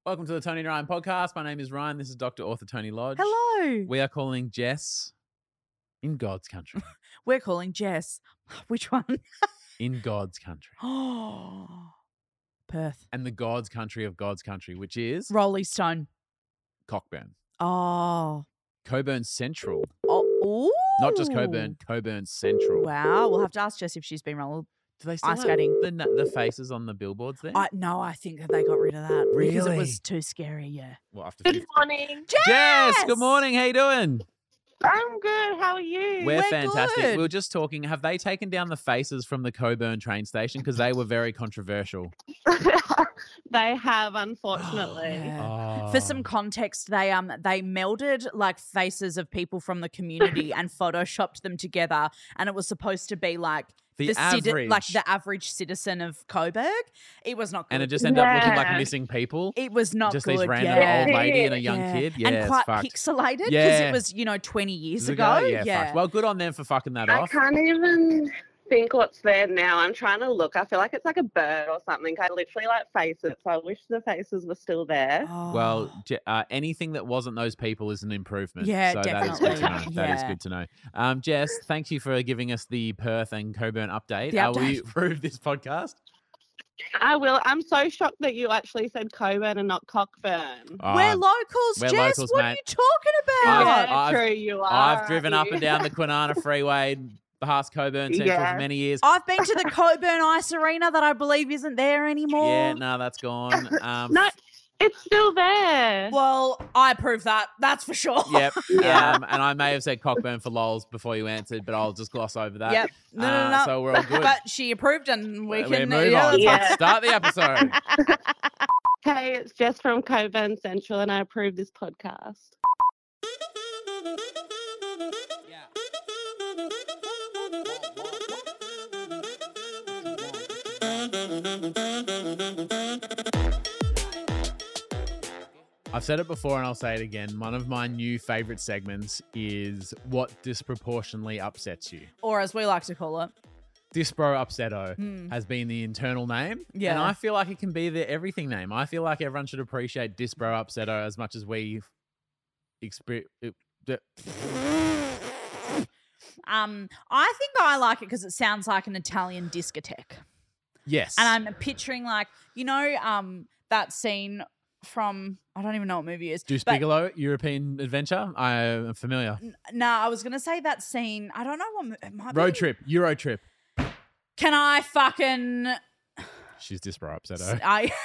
Welcome to the Tony and Ryan podcast. My name is Ryan. This is Dr. Author Tony Lodge. Hello. We are calling Jess in God's country. We're calling Jess. Which one? In God's country. Oh, Perth. And the God's country of God's country, which is Rolling Stone. Cockburn. Oh. Cockburn Central. Oh. Ooh. Not just Cockburn, Cockburn Central. Wow. We'll have to ask Jess if she's been roller. Do they still Ice have skating. the faces on the billboards there? No, I think that they got rid of that. Because it Really? was too scary, yeah. Well, after Good 50. morning. Jess, good morning. How you doing? I'm good. How are you? We're We're fantastic. good. We were just talking. Have they taken down the faces from the Cockburn train station? Because they were very controversial. They have, unfortunately. Yeah. Oh. For some context, they melded like faces of people from the community and photoshopped them together, and it was supposed to be like The average. like the average citizen of Coburg. It was not good. And it just ended up looking like Yeah. missing people. It was not Just good. these random yeah. old lady and a young Yeah. kid. Yeah, and it's quite fucked. pixelated because Yeah. it was 20 years Years ago. Yeah, fucked. Well, good on them for fucking that I off. can't even think what's there now. I'm trying to look. I feel like it's like a bird or something. I literally like face it, so I wish the faces were still there. Oh. Well, anything that wasn't those people is an improvement. Yeah, so that is good to know. definitely. That is Yeah. good to know. Jess, thank you for giving us the Perth and Cockburn update. The Will you update. approve this podcast? I will. I'm so shocked that you actually said Coburn and not Cockburn. we're locals, we're Jess. locals, what mate. are you talking about? I've- Yeah, true, you are. I've driven up aren't and you? down the Kwinana Freeway past Cockburn Central Yeah. for many years. I've been to the Coburn Ice Arena that I believe isn't there anymore. Yeah, no, that's gone. No, it's still there. Well, I approve that. That's for sure. Yep. Yeah. And I may have said Cockburn for lols before you answered, but I'll just gloss over that. Yep. No. So we're all good. But she approved, and we can move on. that's Yeah. fine. Start the episode. Hey, it's Jess from Coburn Central, and I approve this podcast. I've said it before and I'll say it again. One of my new favourite segments is what disproportionately upsets you. Or as we like to call it. Dispro Upsetto has been the internal name. Yeah. And I feel like it can be the everything name. I feel like everyone should appreciate Dispro Upsetto as much as we experience. I think I like it because it sounds like an Italian discotheque. Yes. And I'm picturing like, that scene from, I don't even know what movie it is. Deuce but- Bigelow, European Adventure. I am familiar. No, I was going to say that scene. I don't know what it might Road be. Trip, Euro Trip. Can I fucking... She's Dispro Upsetto.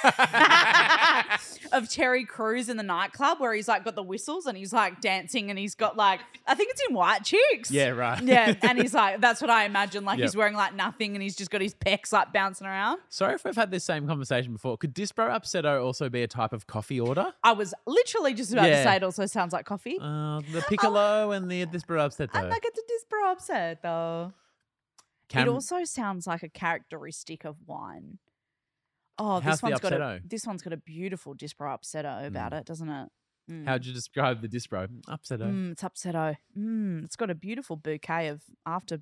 of Terry Crews in the nightclub where he's like got the whistles and he's like dancing and he's got like, I think it's in White Chicks. Yeah, right. Yeah, and he's like, that's what I imagine. Like Yep. he's wearing like nothing and he's just got his pecs like bouncing around. Sorry if we've had this same conversation before. Could Dispro Upsetto also be a type of coffee order? I was literally just about to Yeah. say it also sounds like coffee. The Piccolo and the Dispro Upsetto. I'm like, it's a Dispro Upset though. It also sounds like a characteristic of wine. Oh, How's the this one's got a beautiful Dispro Upsetto about it, doesn't it? Mm. How'd you describe the Dispro? Upsetto. It's Upsetto. It's got a beautiful bouquet of afterbirth.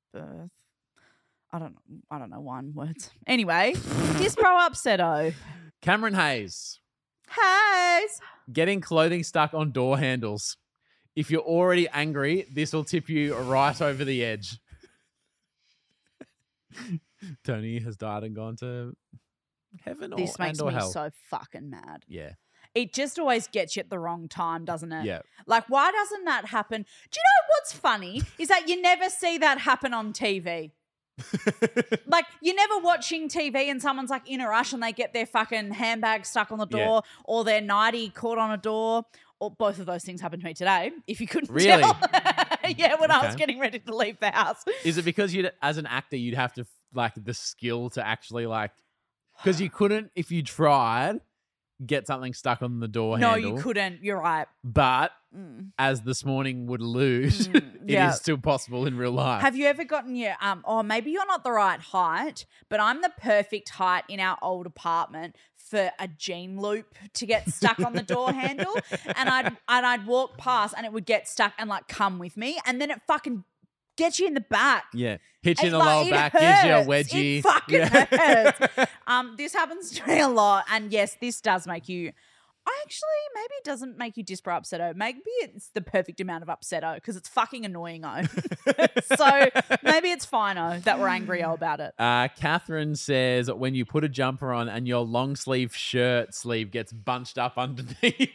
I don't know wine words. Anyway, Dispro Upsetto. Cameron Hayes. Hayes. Getting clothing stuck on door handles. If you're already angry, this will tip you right over the edge. Tony has died and gone to heaven or, This makes and or me hell. so fucking mad. Yeah. It just always gets you at the wrong time, doesn't it? Yeah. Like, why doesn't that happen? Do you know what's funny? Is that you never see that happen on TV. Like, you're never watching TV and someone's like in a rush and they get their fucking handbag stuck on the door or their nightie caught on a door. Or both of those things happened to me today, if you couldn't Really? tell. Yeah, when I was Okay. getting ready to leave the house. Is it because you, as an actor, you'd have to like the skill to actually like, because you couldn't, if you tried, get something stuck on the door No, handle. you couldn't. You're right. But Mm. as this morning would allude, it yeah. is still possible in real life. Have you ever gotten your maybe you're not the right height, but I'm the perfect height in our old apartment for a jean loop to get stuck on the door handle, and I'd walk past and it would get stuck and like come with me, and then it fucking gets you in the back. Yeah. Hit you in the Like, lower it back, gives you a hurts. wedgie. It fucking hurts. This happens to me a lot, and yes, this does make you Maybe it doesn't make you disparate upsetto. Maybe it's the perfect amount of upsetto because it's fucking annoying-o. So maybe it's fine-o that we're angry-o about it. Catherine says when you put a jumper on and your long sleeve shirt sleeve gets bunched up underneath.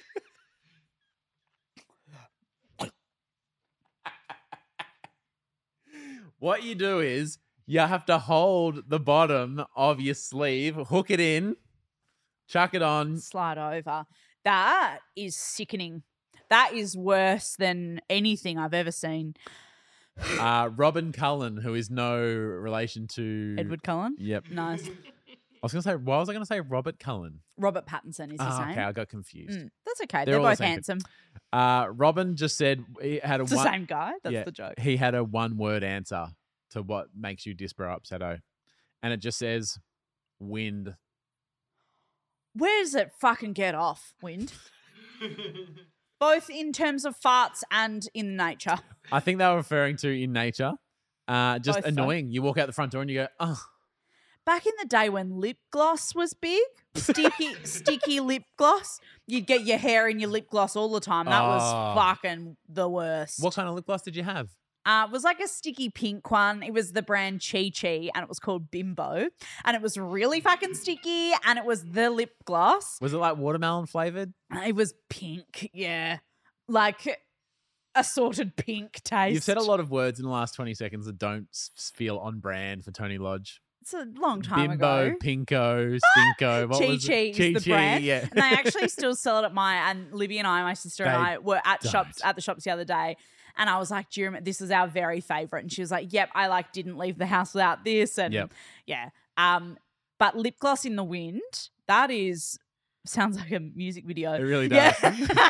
What you do is you have to hold the bottom of your sleeve, hook it in, chuck it on. Slide over. That is sickening. That is worse than anything I've ever seen. Robin Cullen, who is no relation to Edward Cullen? Yep. Nice. I was going to say Robert Cullen. Robert Pattinson is his name. Okay, I got confused. That's okay. They're They're all the both same handsome. Robin just said he had It's the same guy. That's the joke. He had a one-word answer to what makes you disparate upsetto. And it just says wind. Where does it fucking get off, wind? Both in terms of farts and in nature. I think they were referring to in nature. Just Both annoying. You walk out the front door and you go, oh. Back in the day when lip gloss was big, sticky lip gloss, you'd get your hair in your lip gloss all the time. That was fucking the worst. What kind of lip gloss did you have? It was like a sticky pink one. It was the brand Chi Chi and it was called Bimbo. And it was really fucking sticky and it was the lip gloss. Was it like watermelon flavored? It was pink, yeah. Like assorted pink taste. You've said a lot of words in the last 20 seconds that don't feel on brand for Tony Lodge. It's a long time Bimbo, ago. Pinko, Stinko. What Chi was Chi it? is the brand. Yeah. And they actually still sell it at and Libby and I, my sister and I, were at the shops the other day. And I was like, do you remember, this is our very favourite. And she was like, yep, I didn't leave the house without this. And yeah. But lip gloss in the wind, that sounds like a music video. It really does. Yeah.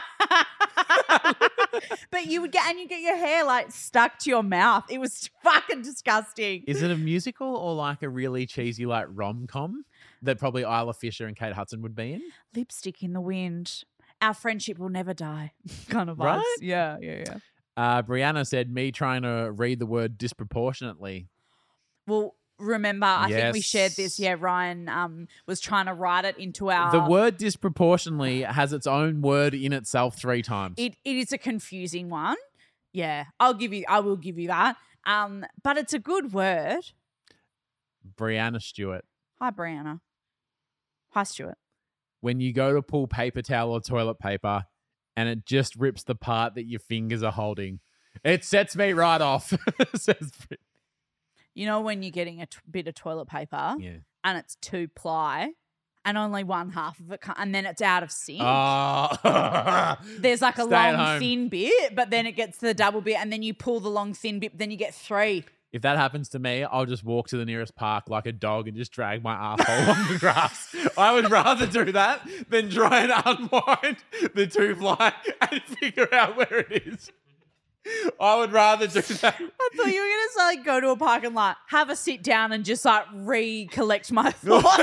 But you get your hair stuck to your mouth. It was fucking disgusting. Is it a musical or like a really cheesy rom-com that probably Isla Fisher and Kate Hudson would be in? Lipstick in the wind. Our friendship will never die. Kind of vibes. Right? Yeah. Brianna said me trying to read the word disproportionately. Well, remember, I think we shared this. Yeah, Ryan was trying to write it into our... The word disproportionately has its own word in itself 3 times. It is a confusing one. Yeah, I will give you that. But it's a good word. Brianna Stewart. Hi, Brianna. Hi, Stuart. When you go to pull paper towel or toilet paper and it just rips the part that your fingers are holding, it sets me right off, says Brit. You know when you're getting a bit of toilet paper and it's 2-ply and only one half of it and then it's out of sync. Oh. There's like a long, thin bit, but then it gets to the double bit and then you pull the long, thin bit, but then you get 3. If that happens to me, I'll just walk to the nearest park like a dog and just drag my arsehole along the grass. I would rather do that than try and unwind the 2-ply and figure out where it is. I would rather do that. I thought you were going to go to a park and have a sit down and just recollect my thoughts.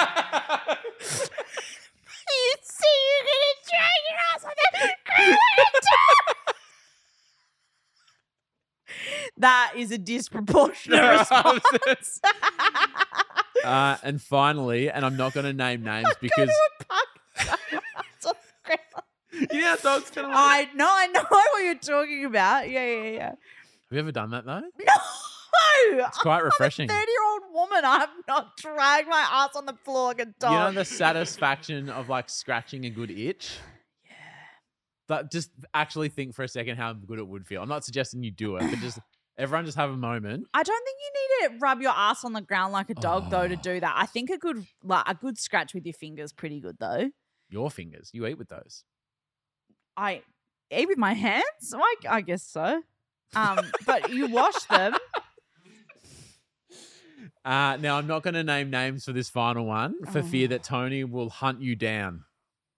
You see, you're going to drag your ass on the That is a disproportionate response. And finally, and I'm not going to name names because... You know how dogs can I know what you're talking about. Yeah. Have you ever done that though? No. It's quite refreshing. I'm a 30-year-old woman. I have not dragged my ass on the floor like a dog. You know the satisfaction of scratching a good itch? Yeah. But just actually think for a second how good it would feel. I'm not suggesting you do it, but just everyone just have a moment. I don't think you need to rub your ass on the ground like a dog though to do that. I think a good scratch with your fingers pretty good though. Your fingers. You eat with those. I eat with my hands? I guess so. But you wash them. Now, I'm not going to name names for this final one for fear that Tony will hunt you down.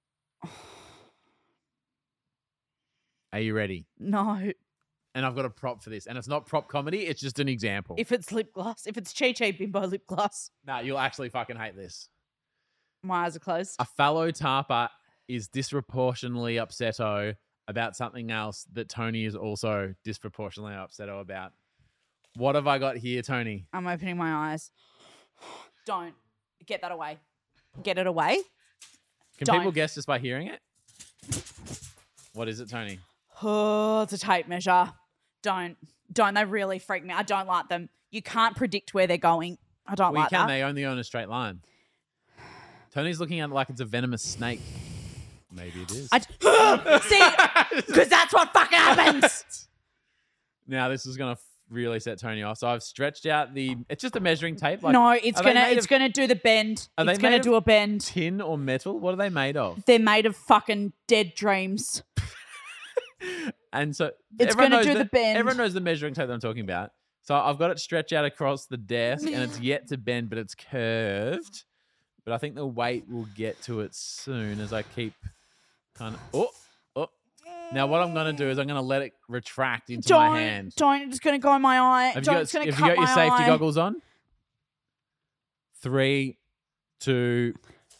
Are you ready? No. And I've got a prop for this. And it's not prop comedy. It's just an example. If it's lip gloss. If it's Chi Chi Bimbo lip gloss. No, you'll actually fucking hate this. My eyes are closed. A fellow tarper is disproportionately upsetto about something else that Tony is also disproportionately upsetto about. What have I got here, Tony? I'm opening my eyes. Don't. Get that away. Get it away. Can Don't. people guess just by hearing it? What is it, Tony? Oh, it's a tape measure. Don't. They really freak me. I don't like them. You can't predict where they're going. I don't Well, like you can. that. They only go in a straight line. Tony's looking at it like it's a venomous snake. Maybe it is. See, because that's what fucking happens. Now, this is going to really set Tony off. So I've stretched out it's just a measuring tape. Like, No, it's are they made gonna do the bend. Are they It's gonna made do a bend. tin or metal? What are they made of? They're made of fucking dead dreams. And so It's everyone gonna knows do the bend. Everyone knows the measuring tape that I'm talking about. So I've got it stretched out across the desk and it's yet to bend, but it's curved. But I think the weight will get to it soon as I keep kind of... Oh. Now what I'm going to do is I'm going to let it retract into my hand. Don't. It's gonna go in my eye. Have you got It's gonna cut your my safety eye. goggles on? 3, 2...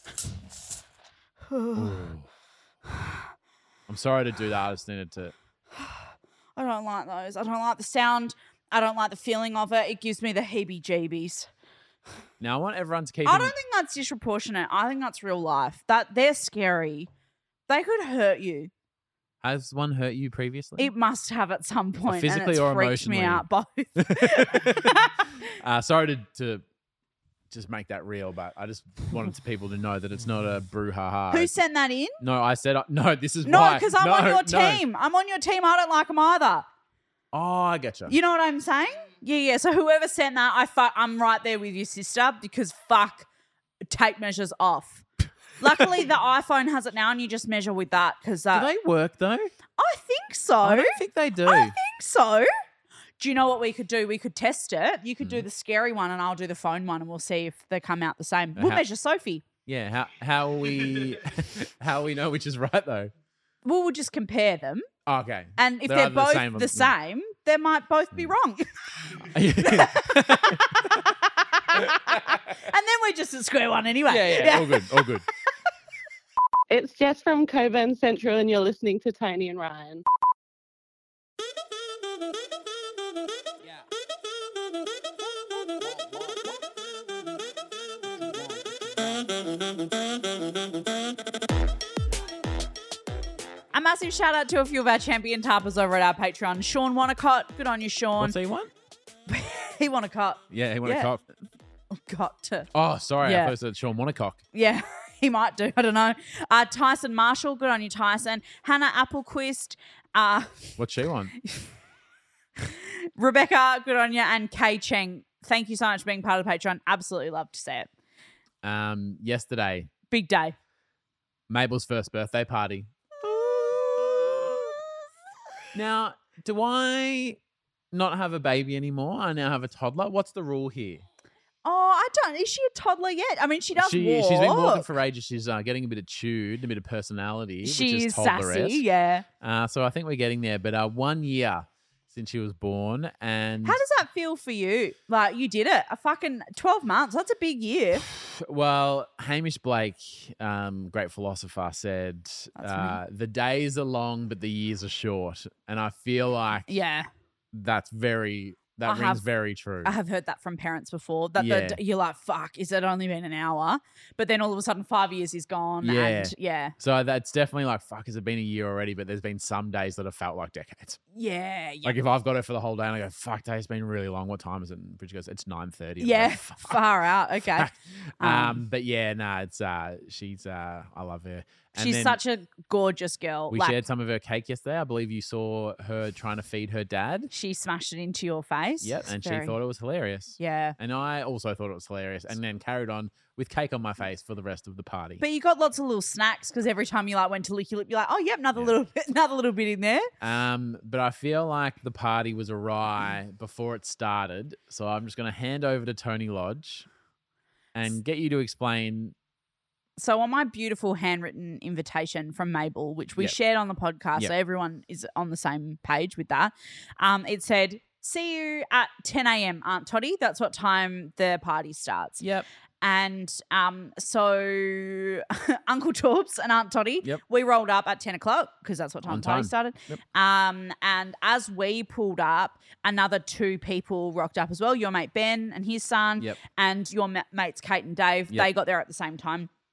Ooh. I'm sorry to do that. I just needed to... I don't like those. I don't like the sound. I don't like the feeling of it. It gives me the heebie-jeebies. Now I want everyone to keep... I don't think that's disproportionate. I think that's real life. That they're scary. They could hurt you. Has one hurt you previously? It must have at some point. physically and it's or freaked me emotionally? out both. Sorry to just make that real, but I just wanted people to know that it's not a brouhaha. Who sent that in? No, I said no. This is No, why. because I'm on your team. I'm on your team. I don't like them either. Oh, I getcha. You know what I'm saying? Yeah. So whoever sent that, I'm right there with your sister because fuck, tape measures off. Luckily, the iPhone has it now, and you just measure with that because Do they work though? I think so. I don't think they do. I think so. Do you know what we could do? We could test it. You could do the scary one, and I'll do the phone one, and we'll see if they come out the same. We'll measure Sophie. Yeah. How we how we know which is right though? Well, we'll just compare them, Okay. and if They're they're either both the same, they might both be wrong. And then we're just at square one anyway. Yeah. All good. All good. It's Jess from Coburn Central, and you're listening to Tony and Ryan. A massive shout out to a few of our champion tarpers over at our Patreon. Sean Wanacott, good on you, Sean. What's he want? He Wanacott. Yeah, he want Yeah. a cock. Got to. Oh, sorry. Yeah. I thought it said Sean Wannacock. Yeah, he might do. I don't know. Tyson Marshall, good on you, Tyson. Hannah Applequist. What's she want? Rebecca, good on you. And Kay Cheng. Thank you so much for being part of the Patreon. Absolutely love to see it. Yesterday, Big day. Mabel's first birthday party. Now, do I not have a baby anymore? I now have a toddler. What's the rule here? Oh, I don't. Is she a toddler yet? I mean, she does walk. She's been walking for ages. She's getting a bit of chewed, a bit of personality. which She's is sassy, toddler-esque. yeah. So I think we're getting there. But 1 year since she was born, and How does that feel for you? Like, you did it. A fucking 12 months. That's a big year. well, Hamish Blake, great philosopher, said the days are long, but the years are short, and I feel like Yeah. that's rings very true. I have heard that from parents before. That Yeah. you're like, fuck, is it only been an hour? But then all of a sudden 5 years is gone. Yeah. And yeah. So that's definitely like, fuck, has it been a year already? But there's been some days that have felt like decades. Yeah. Like if I've got her for the whole day and I go, fuck, day's been really long. What time is it? And Bridget goes, it's 9:30. Yeah. Far out. Okay. But yeah, no, it's she's I love her. And She's then such a gorgeous girl. we Like, shared some of her cake yesterday. I believe you saw her trying to feed her dad. she smashed it into your face. Yep, It's and very- she thought it was hilarious. Yeah. And I also thought it was hilarious, and then carried on with cake on my face for the rest of the party. But you got lots of little snacks because every time you like went to lick your lip, you're like, oh, yep, another little bit in there. But I feel like the party was awry before it started, so I'm just going to hand over to Tony Lodge and get you to explain. So on my beautiful handwritten invitation from Mabel, which we Yep. shared on the podcast, Yep. so everyone is on the same page with that, it said, see you at 10 a.m, Aunt Toddy. That's what time the party starts. Yep. And so Uncle Torps and Aunt Toddy, Yep. we rolled up at 10 o'clock because that's what time On the party time. started. Yep. And as we pulled up, another two people rocked up as well. Your mate Ben and his son Yep. and your mates Kate and Dave. Yep. They got there at the same time.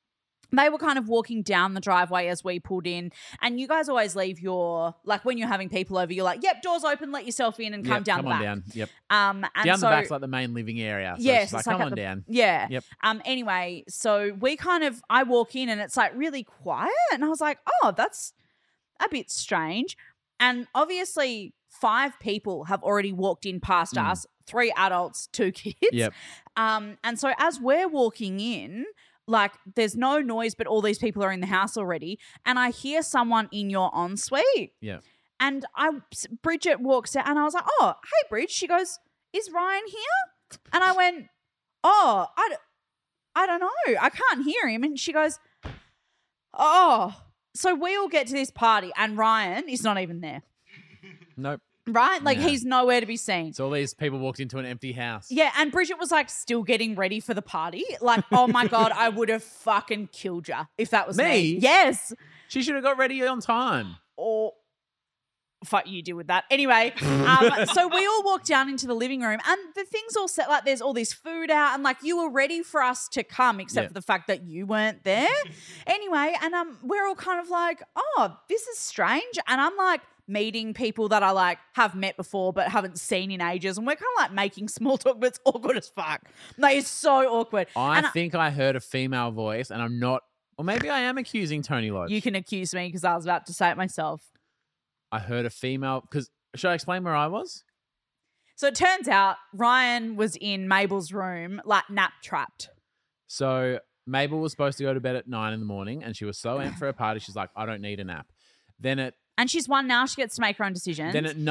they were kind of walking down the driveway as we pulled in, and you guys always leave your, like when you're having people over, you're like, yep, doors open, let yourself in and come down the back. Down. Yep. And Down so, the back's like the main living area. So yes, she's like, it's like come at on the- down. Yeah. Yep. Anyway, so I walk in and it's like really quiet, and I was like, oh, that's a bit strange. And obviously 5 people have already walked in past us, 3 adults, 2 kids. Yep. And so as we're walking in, like there's no noise, but all these people are in the house already. And I hear someone in your ensuite. Yeah. And Bridget walks out and I was like, oh, hey, Bridge. She goes, is Ryan here? And I went, oh, I don't know. I can't hear him. And she goes, oh. So we all get to this party and Ryan is not even there. Nope. Right? Like No. he's nowhere to be seen. So all these people walked into an empty house. Yeah, and Bridget was like still getting ready for the party. Like, oh my God, I would have fucking killed you if that was me. Me? Yes. She should have got ready on time. Or fuck you deal with that. Anyway, so we all walked down into the living room and the thing's all set, like there's all this food out and like you were ready for us to come except for the fact that you weren't there. Anyway, and we're all kind of like, oh, this is strange. And I'm like meeting people that I like have met before but haven't seen in ages, and we're kind of like making small talk, but it's awkward as fuck. Like it's so awkward. I And think I heard a female voice, and I'm not, or maybe I am accusing Tony Lodge. you can accuse me because I was about to say it myself. I heard a female, because, should I explain where I was? So it turns out Ryan was in Mabel's room, like nap trapped. So Mabel was supposed to go to bed at 9 a.m, and she was so amped for her party, she's like, I don't need a nap. And she's won now. She gets to make her own decisions. Then at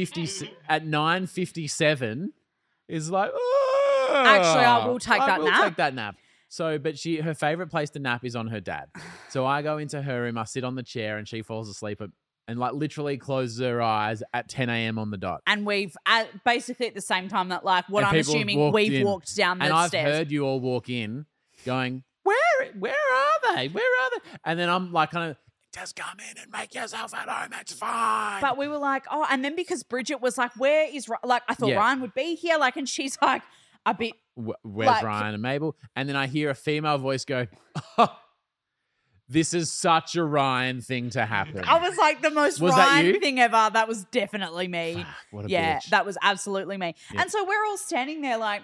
9:57 is like, oh, Actually, I will take that will nap. take that nap. So, but her favorite place to nap is on her dad. So I go into her room, I sit on the chair, and she falls asleep and like literally closes her eyes at 10 a.m. on the dot. And we've basically at the same time that like what And I'm people have assuming walked we've in. walked down the And I've stairs. heard you all walk in going, where are they? Where are they? And then I'm like kind of, just come in and make yourself at home. It's fine. But we were like, oh, and then because Bridget was like, where is like I thought Yeah. Ryan would be here, like, and she's like a bit. Where's like- Ryan and Mabel? And then I hear a female voice go, oh, this is such a Ryan thing to happen. I was like the most Was that Ryan you? thing ever. That was definitely me. Fuck, what a Yeah, bitch. that was absolutely me. Yeah. And so we're all standing there like,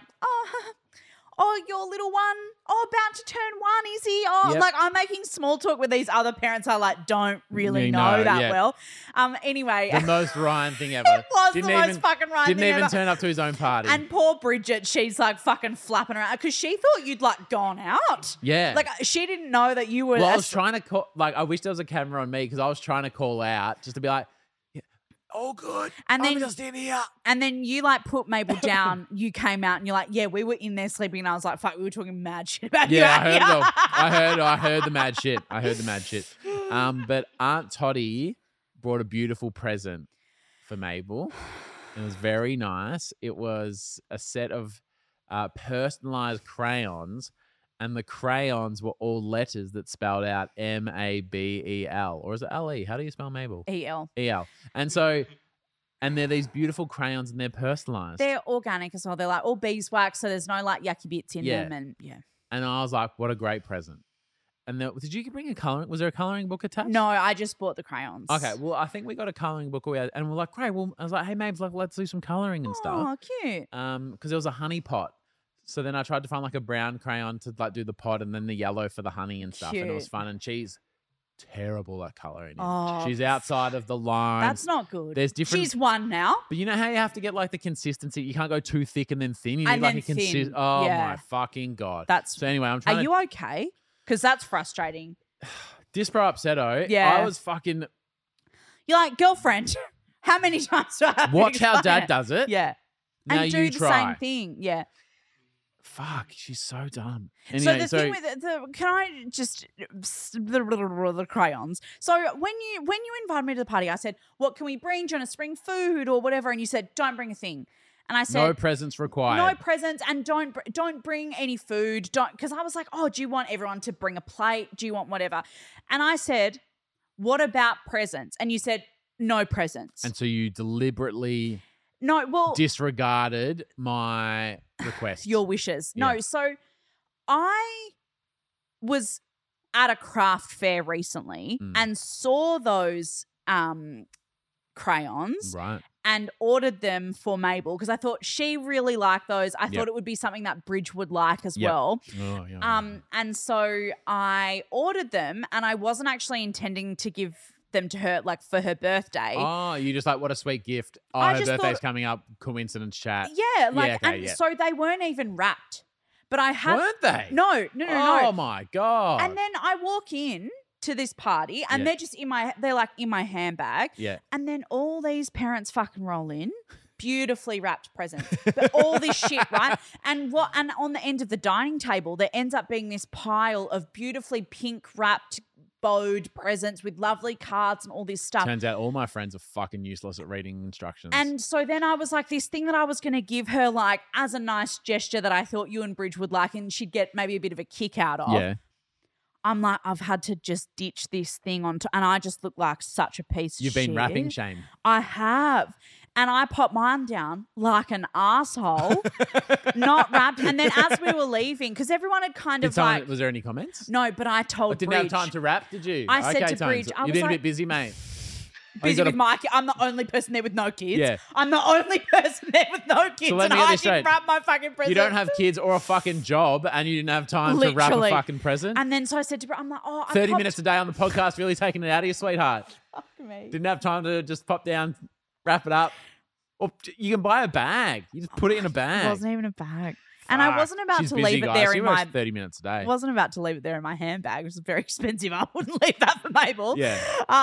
oh, your little one, about to turn 1, is he? Oh, Yep. like I'm making small talk with these other parents I like don't really You know know, that yeah. well. Anyway, The most Ryan thing ever. it was the most fucking Ryan Didn't thing even ever. turn up to his own party. And poor Bridget, she's like fucking flapping around because she thought you'd like gone out. yeah. Like she didn't know that you were. Well, I was trying to call, like, I wish there was a camera on me because I was trying to call out just to be like, yeah, all good. And I'm then- just in here. And then you like put Mabel down. You came out and you're like, yeah, we were in there sleeping. And I was like, fuck, we were talking mad shit about you. Yeah, out here. I heard the mad shit. I heard the mad shit. But Aunt Toddy brought a beautiful present for Mabel. It was very nice. It was a set of personalized crayons, and the crayons were all letters that spelled out Mabel, or is it Le? How do you spell Mabel? EL. El. And so, and they're these beautiful crayons, and they're personalized. They're organic as well. They're like all beeswax, so there's no like yucky bits in Yeah. them. And yeah. And I was like, what a great present. And did you bring a coloring? Was there a coloring book attached? No, I just bought the crayons. Okay, well, I think we got a coloring book, and we're like, great. Well, I was like, hey, Mabes, like, let's do some coloring and stuff. Oh, cute. Because there was a honey pot. So then I tried to find like a brown crayon to like do the pot, and then the yellow for the honey and stuff, and it was Cute. fun. And she's terrible at coloring. Oh, She's outside of the line. That's not good. There's different. She's 1 now. But you know how you have to get like the consistency. You can't go too thick and then thin. You need And like then a consistent. thin, Oh yeah. my fucking god. That's. So anyway, I'm trying Are to. you okay? Because that's frustrating. Dispro Upsetto. Yeah. I was fucking. You're like, girlfriend, how many times do I have to Watch how explain Dad it? does it. Yeah. Now and do you the try. same thing. Yeah. Fuck, she's so dumb. So Anyway, the thing with can I just the crayons? So when you invited me to the party, I said, "What can we bring? Do you want to bring food or whatever?" And you said, "Don't bring a thing." And I said, no presents required. "No presents, and don't bring any food." Don't, because I was like, "Oh, do you want everyone to bring a plate? Do you want whatever?" And I said, "What about presents?" And you said, "No presents." And so you deliberately no, well, disregarded my request. your wishes. No, Yeah. so I was at a craft fair recently and saw those crayons Right. and ordered them for Mabel because I thought she really liked those. I thought it would be something that Bridge would like as well. Oh, yeah. And so I ordered them and I wasn't actually intending to give them to her like for her birthday. Oh, you just like, what a sweet gift. Oh, I her just birthday's thought- coming up. Coincidence chat. Yeah, like okay, so they weren't even wrapped. But I had Weren't they? No. Oh my God. And then I walk in to this party and they're just they're like in my handbag. Yeah. And then all these parents fucking roll in, beautifully wrapped presents. But all this shit, right? And on the end of the dining table, there ends up being this pile of beautifully pink wrapped bowed presents with lovely cards and all this stuff. Turns out all my friends are fucking useless at reading instructions. And so then I was like, this thing that I was going to give her like as a nice gesture that I thought you and Bridge would like and she'd get maybe a bit of a kick out of. Yeah. I'm like, I've had to just ditch this thing and I just look like such a piece You've of shit. been wrapping shame. I have. And I popped mine down like an asshole, not wrapped. And then as we were leaving, because everyone had kind of like. Was there any comments? No, but I told Didn't Bridge. have time to wrap, did you? I said to Tones. Bridge, I You've was been a like- bit busy, mate. Busy with my kid. I'm the only person there with no kids. Yeah. I'm the only person there with no kids. So let and me get I this straight. didn't wrap my fucking present. You don't have kids or a fucking job and you didn't have time to wrap a Literally. fucking present? And then so I said to Bridge, I'm like, oh, I 30 popped- minutes a day on the podcast, really taking it out of you, sweetheart. Fuck me. Didn't have time to just pop down, wrap it up. Or you can buy a bag. You just put it in a bag. It wasn't even a bag. And I Fuck. wasn't about She's to busy, leave it guys. there She in works my 30 minutes a day. wasn't about to leave it there in my handbag, which is very expensive. I wouldn't leave that for Mabel. Yeah.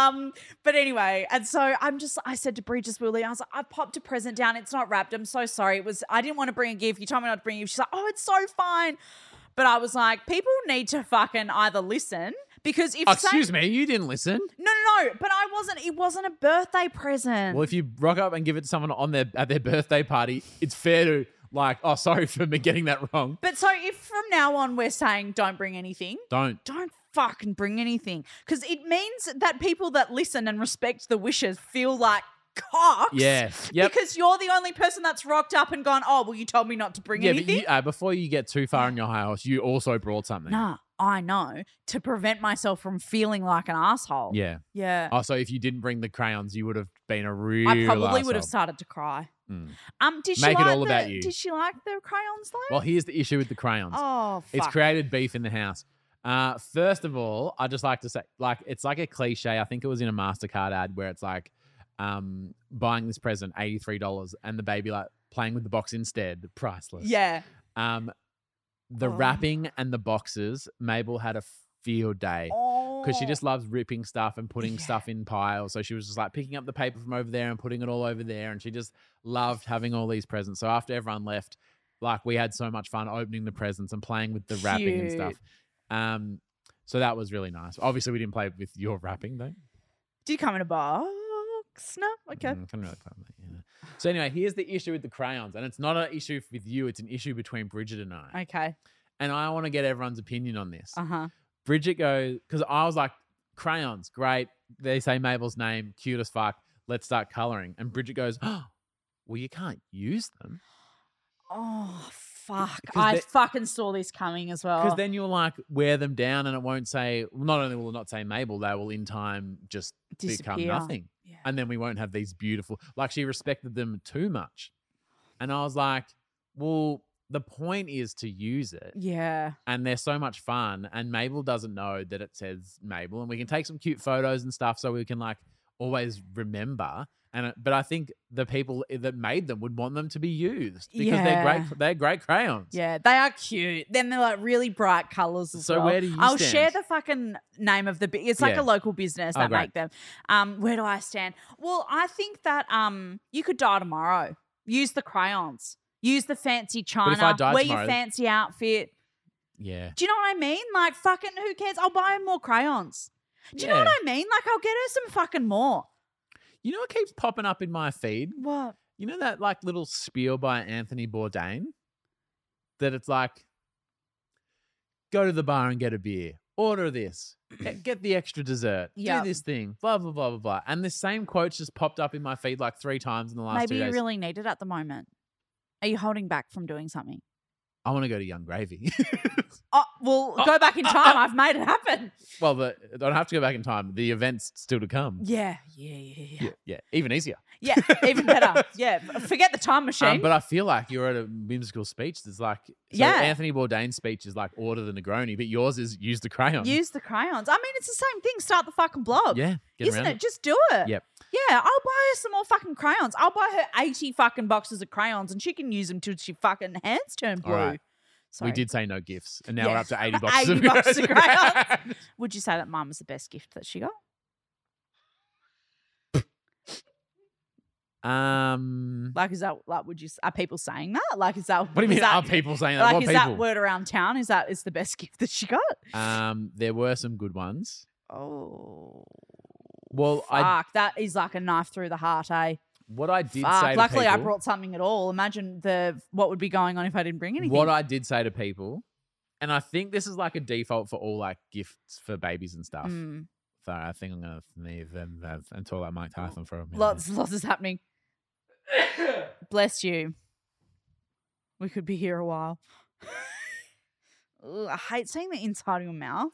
But anyway, and so I said to Bridges Willie, I was like, I popped a present down. It's not wrapped. I'm so sorry. I didn't want to bring a gift. You told me not to bring a gift. She's like, oh, it's so fine. But I was like, people need to fucking either listen because if Excuse me, you didn't listen. No, but it wasn't a birthday present. Well, if you rock up and give it to someone at their birthday party, it's fair to like, oh, sorry for me getting that wrong. But so if from now on we're saying don't bring anything, Don't. fucking bring anything because it means that people that listen and respect the wishes feel like cocks. Yeah. Yep. Because you're the only person that's rocked up and gone, oh, well, you told me not to bring Yeah, anything. but before you get too far in your high horse, you also brought something. Nah, I know. To prevent myself from feeling like an asshole. Yeah. Yeah. Oh, so if you didn't bring the crayons, you would have been a real I probably would have arsehole. started to cry. Mm. Did she Make it like all about you. Did she like the crayons though? Well, here's the issue with the crayons. Oh, fuck. It's created beef in the house. First of all, I just like to say, like, it's like a cliche. I think it was in a MasterCard ad where it's like, buying this present, $83, and the baby like playing with the box instead, priceless. Yeah. The wrapping and the boxes, Mabel had a field day. Because she just loves ripping stuff and putting stuff in piles. So she was just like picking up the paper from over there and putting it all over there. And she just loved having all these presents. So after everyone left, like we had so much fun opening the presents and playing with the wrapping and stuff. So that was really nice. Obviously, we didn't play with your wrapping though. Did you come in a box? No? Okay. Couldn't really play with that, yeah. So anyway, here's the issue with the crayons. And it's not an issue with you. It's an issue between Bridget and I. Okay. And I want to get everyone's opinion on this. Uh-huh. Bridget goes, because I was like, crayons, great. They say Mabel's name, cute as fuck. Let's start coloring. And Bridget goes, oh, well, you can't use them. Oh, fuck. 'Cause I they- fucking saw this coming as well. Because then you'll like wear them down and it won't say, not only will it not say Mabel, they will in time just become Disappear. nothing. Yeah. And then we won't have these beautiful, like she respected them too much. And I was like, well, the point is to use it. Yeah. And they're so much fun. And Mabel doesn't know that it says Mabel. And we can take some cute photos and stuff so we can like always remember. But I think the people that made them would want them to be used because they're great crayons. Yeah, they are cute. Then they're like really bright colours as well. So where do you I'll stand? share the fucking name of the it's like Yeah. a local business that great. make them. Where do I stand? Well, I think that you could die tomorrow. Use the crayons. Use the fancy china. if I died wear tomorrow- your fancy outfit. Yeah. Do you know what I mean? Like fucking who cares? I'll buy more crayons. Do you know what I mean? Like I'll get her some fucking more. You know what keeps popping up in my feed? What? You know that like little spiel by Anthony Bourdain? That it's like, go to the bar and get a beer. Order this. Get the extra dessert. Yep. Do this thing. Blah, blah, blah, blah, blah. And this same quote's just popped up in my feed like 3 times in the last 2 Maybe days. you really need it at the moment. Are you holding back from doing something? I want to go to Young Gravy. Oh, well, go back in time. I've made it happen. Well, I don't have to go back in time. The event's still to come. Yeah. Yeah. Even easier. Yeah, even better. Yeah, forget the time machine. But I feel like you're at a whimsical speech. There's like, Anthony Bourdain's speech is like order the Negroni, but yours is use the crayon. Use the crayons. I mean, it's the same thing. Start the fucking blog. Yeah. Isn't it? Just do it. Yep. Yeah, I'll buy her some more fucking crayons. I'll buy her 80 fucking boxes of crayons and she can use them till she fucking hands turn blue. All right. Sorry. We did say no gifts, and now Yeah. we're up to 80 boxes 80 of boxes of crayons. Would you say that mum was the best gift that she got? Like, is that like? Are people saying that? Like, is that What do you mean? Are people saying that? Like, What is people? that word around town? Is that it's the best gift that she got? There were some good ones. Oh, Well, fuck! That is like a knife through the heart, eh? what I did Fuck. say to Luckily, I people, brought something at all. Imagine what would be going on if I didn't bring anything. what I did say to people, and I think this is like a default for all like gifts for babies and stuff. Mm. So I think I'm gonna leave and talk about Mike Tyson for a minute. Lots is happening. Bless you. We could be here a while. Ugh, I hate seeing the inside of your mouth.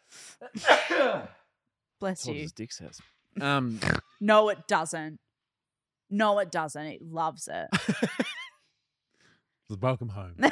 Bless That's what you. his dick says. No, it doesn't. No, it doesn't. It loves it. Welcome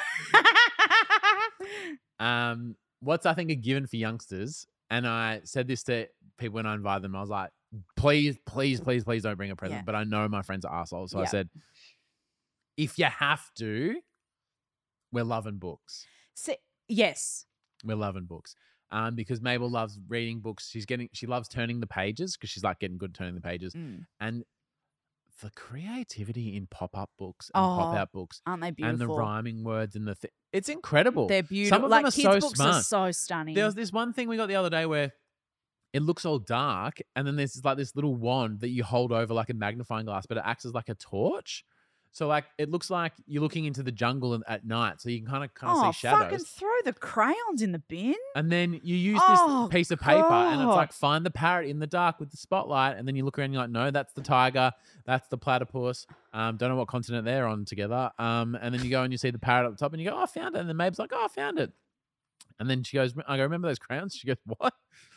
home. What's I think a given for youngsters, and I said this to people when I invited them. I was like, please don't bring a present. Yeah. But I know my friends are assholes, so I Yeah. said, if you have to, we're loving books. Yes. We're loving books. Because Mabel loves reading books. She loves turning the pages because she's like getting good at turning the pages. Mm. And the creativity in pop-up books and pop-out books Aren't they beautiful? and the rhyming words and it's incredible. They're beautiful. Some of like them are kids' so books smart. are so stunning. There was this one thing we got the other day where it looks all dark and then there's like this little wand that you hold over like a magnifying glass, but it acts as like a torch. So like it looks like you're looking into the jungle at night, so you can kind of see shadows. Fucking throw the crayons in the bin. And then you use Oh, this piece of paper and it's God. like find the parrot in the dark with the spotlight. And then you look around and you're like, no, that's the tiger. That's the platypus. Don't know what continent they're on together. And then you go and you see the parrot up the top and you go, oh, I found it. And then Mabel's like, oh, I found it. And then she goes, I go, remember those crayons? She goes, what?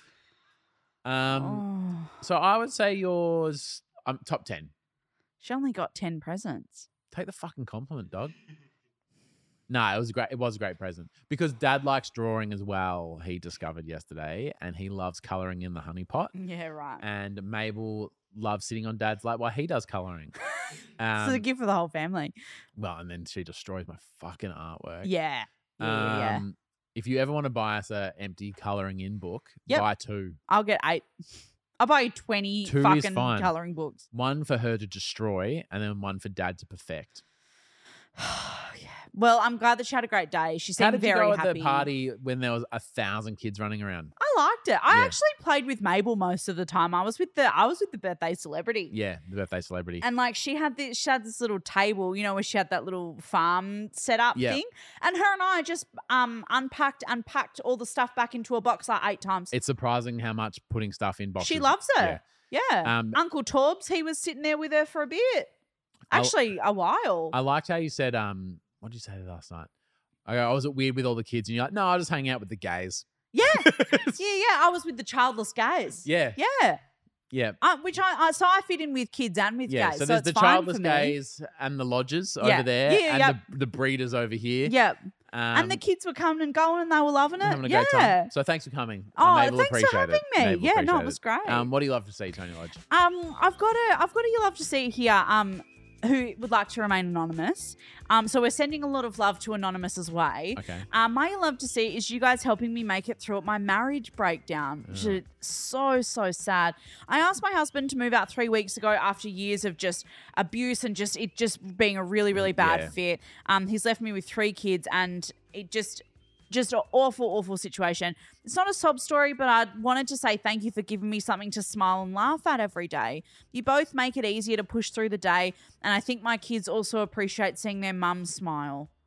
So I would say yours, top 10. She only got 10 presents. Take the fucking compliment, dog. No, it was a great present because Dad likes drawing as well. He discovered yesterday, and he loves coloring in the honey pot. Yeah, right. And Mabel loves sitting on Dad's lap while he does coloring. It's a gift for the whole family. Well, and then she destroys my fucking artwork. Yeah. Yeah. If you ever want to buy us a empty coloring in book, Yep. buy 2. I'll get 8. I'll buy you 20 2 is fucking fine. colouring books. One for her to destroy, and then one for Dad to perfect. Yeah. Well, I'm glad that she had a great day. She How seemed did you very go happy. at the party when there was 1,000 kids running around? I liked it. I Yeah. actually played with Mabel most of the time. I was with the birthday celebrity. Yeah, the birthday celebrity. And like she had this little table, you know, where she had that little farm set up Yeah. thing. And her and I just unpacked all the stuff back into a box like 8 times. It's surprising how much putting stuff in boxes. She loves it. Yeah. Uncle Torbs, he was sitting there with her for a bit. Actually, a while. I liked how you said, what did you say last night? I go, was it weird with all the kids? And you're like, no, I just hang out with the gays. Yeah. yeah. I was with the childless gays. Yeah. Yeah. Yeah. Which I fit in with kids and with Yeah. gays. So there's it's the fine childless for me. gays and the lodgers Yeah. over there. Yeah, and yep. the breeders over here. Yep. And the kids were coming and going and they were loving it. having a yeah. great time. So thanks for coming. Oh, Mabel thanks for appreciate having it. me. Mabel Yeah, no, appreciate it was great. What do you love to see, Tony Lodge? I've got a you love to see here. Who would like to remain anonymous? So we're sending a lot of love to Anonymous's way. Okay. My you love to see is you guys helping me make it through my marriage breakdown, which is so sad. I asked my husband to move out 3 weeks ago after years of just abuse and just being a really bad fit. He's left me with 3 kids and it just an awful situation. It's not a sob story, but I wanted to say thank you for giving me something to smile and laugh at every day. You both make it easier to push through the day, and I think my kids also appreciate seeing their mum smile.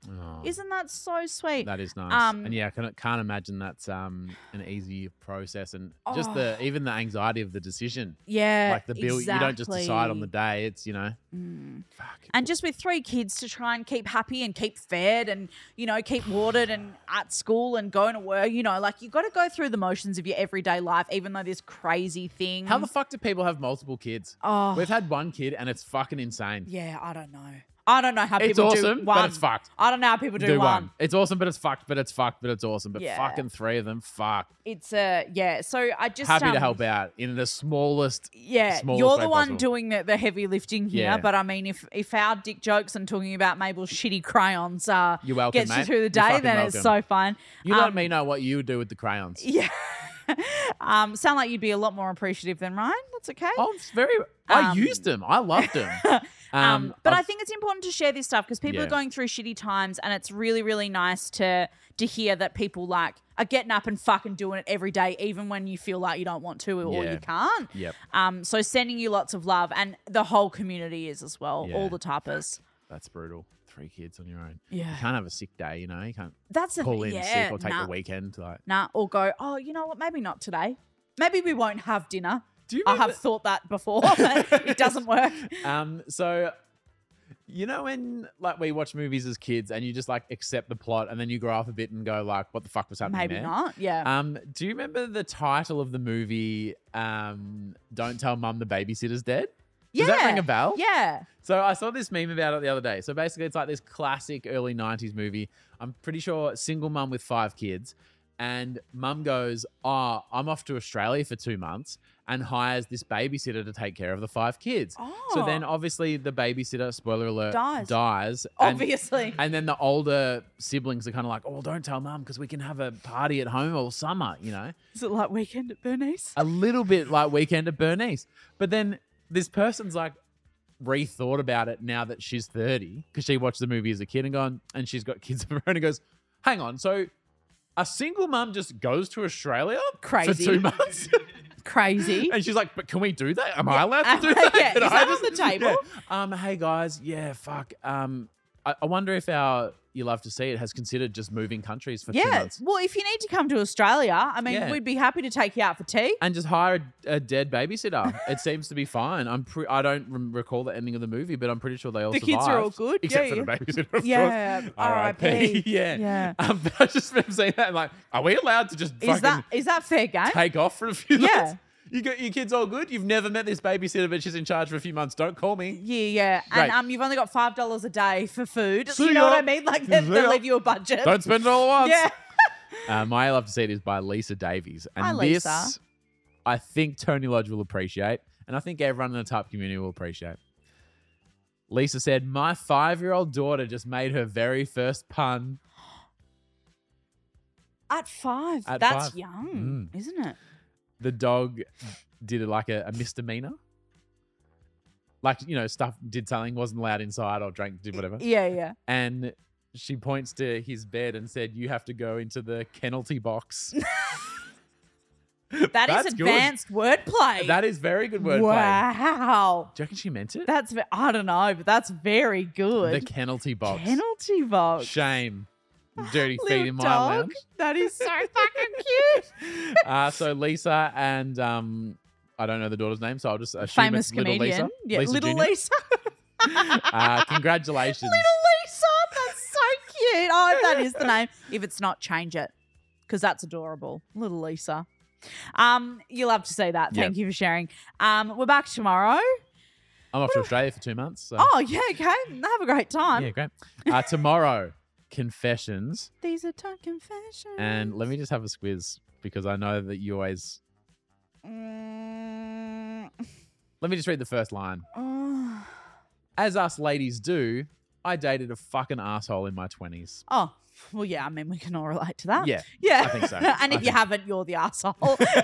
Oh, Isn't that so sweet? that is nice. Um, And yeah, I can't imagine that's an easy process, and just Oh. even the anxiety of the decision. Yeah, Like the bill, you don't just decide on the exactly. day. It's Mm. fuck. And just with 3 kids to try and keep happy and keep fed and, keep watered and at school and going to work, like you got to go through the motions of your everyday life, even though this crazy thing. How the fuck do people have multiple kids? Oh, We've had one kid and it's fucking insane. yeah, I don't know. I don't know how It's people awesome, do but one. it's fucked. I don't know how people do one. It's awesome, but it's fucked. But it's fucked, but it's awesome. But Yeah. fucking 3 of them, fuck. It's yeah. So I just Happy to help out in the smallest. Yeah, smallest you're way the one possible. doing the heavy lifting here. Yeah. But I mean, if our dick jokes and talking about Mabel's shitty crayons You're welcome, gets you mate. through the You're day, fucking then it's welcome. so fun. You let me know what you would do with the crayons. Yeah. Sound like you'd be a lot more appreciative than Ryan. That's okay. Oh, it's very. I Um, used them. I loved them. But I think it's important to share this stuff because people Yeah. are going through shitty times, and it's really, really nice to hear that people like are getting up and fucking doing it every day, even when you feel like you don't want to or Yeah. you can't. Yep, So sending you lots of love, and the whole community is as well. Yeah. All the tappers. that's brutal. 3 kids on your own. Yeah. You can't have a sick day. You can't That's the call in yeah, sick or take nah, the weekend. Like, nah, or go. Oh, you know what? Maybe not today. Maybe we won't have dinner. do you I remember? have thought that before. It doesn't work. So, when like we watch movies as kids and you just like accept the plot and then you grow up a bit and go like, what the fuck was happening Maybe there? not. Yeah. Do you remember the title of the movie? Don't tell mum the babysitter's dead. Does that ring a bell? Yeah. So I saw this meme about it the other day. So basically, it's like this classic early 90s movie. I'm pretty sure single mum with 5 kids. And mum goes, oh, I'm off to Australia for 2 months, and hires this babysitter to take care of the 5 kids. So then Oh. obviously the babysitter, spoiler alert, Dies. dies. Obviously. And then the older siblings are kind of like, oh, well, don't tell mum because we can have a party at home all summer, Is it like Weekend at Bernice? A little bit like Weekend at Bernice. But then this person's like rethought about it now that she's 30 because she watched the movie as a kid and she's got kids of her own and goes, hang on, so a single mum just goes to Australia Crazy. for 2 months? Crazy. And she's like, but can we do that? Am I allowed to do that? Yeah, Can is I that on the table? Yeah. Hey guys, yeah, fuck. I wonder if our You Love to See It has considered just moving countries for 2 Yeah. months. Well, if you need to come to Australia, I mean, Yeah. we'd be happy to take you out for tea. And just hire a dead babysitter. It seems to be fine. I don't recall the ending of the movie, but I'm pretty sure they all The survived. kids are all good. Except Yeah, for the babysitter, of Yeah. course. R.I.P. Yeah. Yeah. But I just remember saying that and like, are we allowed to just fucking Is that fair game? take off for a few Yeah. months? You got your kids all good? You've never met this babysitter, but she's in charge for a few months. Don't call me. Yeah. Great. And you've only got $5 a day for food. See you know ya. what I mean? Like See they'll ya. leave you a budget. Don't spend it all at once. Yeah. My I Love to See It is by Lisa Davies. And Hi, this, Lisa. I think Tony Lodge will appreciate, and I think everyone in the type community will appreciate. Lisa said, my 5-year-old daughter just made her very first pun. At 5. At That's 5. young, isn't it? The dog did it like a misdemeanor. Like, did something, wasn't allowed inside or did whatever. Yeah. And she points to his bed and said, you have to go into the kennelty box. That's good. advanced wordplay. That is very good wordplay. Wow. Do you reckon she meant it? I don't know, but that's very good. The kennelty box. Penalty box. Shame. Dirty feet Little in my dog. lounge. That is so fucking cute. So Lisa and I don't know the daughter's name, so I'll just assume Famous it's Little comedian. Lisa. Yeah, Little Jr. Lisa. Congratulations. Little Lisa. That's so cute. Oh, if that is the name. If it's not, change it. Because that's adorable. Little Lisa. You'll love to see that. Thank you for sharing. We're back tomorrow. I'm off to Australia for 2 months. So. Oh, yeah, okay. Have a great time. Yeah, great. Tomorrow, confessions. These are time confessions. And let me just have a squiz because I know that you always... Mm, Let me just read the first line. oh. As us ladies do, I dated a fucking asshole in my 20s. Oh, well, yeah, I mean, we can all relate to that. Yeah. Yeah. I think so. And I if you think- haven't, you're the asshole.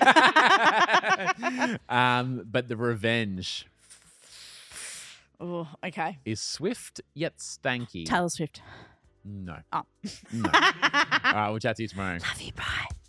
But the revenge Oh, okay. is swift yet stanky. Taylor Swift. No. Oh. No. All right, we'll chat to you tomorrow. Love you. Bye.